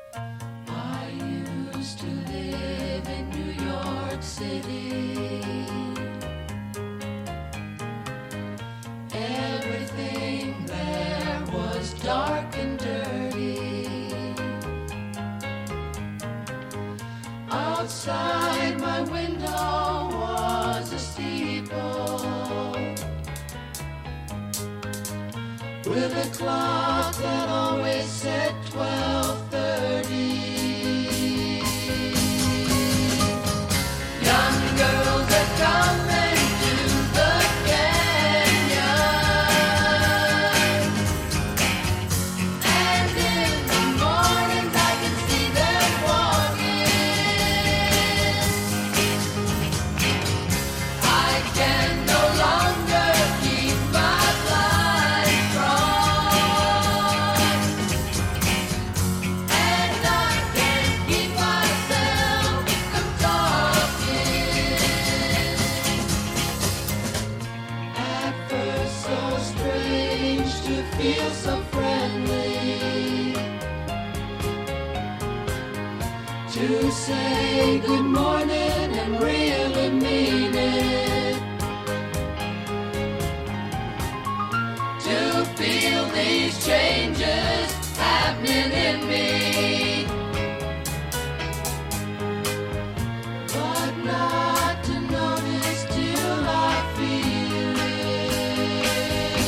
I used to live in New York City. Everything there was dark and dirty. Outside my window was a steeple with a clock that always said 12:30. Young girls are coming to the canyon, and in the mornings I can see them walking. I can no longer keep my blind crossed, and I can't keep myself from talking. At first so strange to feel so friendly, to say good morning and really mean it, to feel these changes happening in me, but not to notice till I feel it.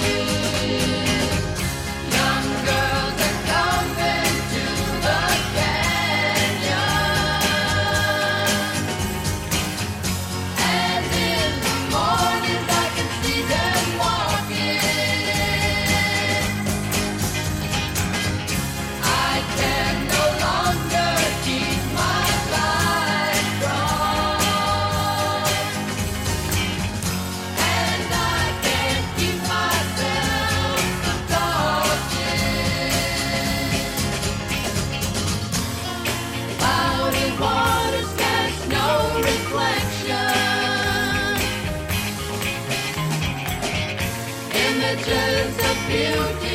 Young girls are coming to the canyon, and in the mornings I can see them walking. I can no longer keep my blind crossed, and I can't keep myself from talking. Clouded waters cast no reflection. Images of beauty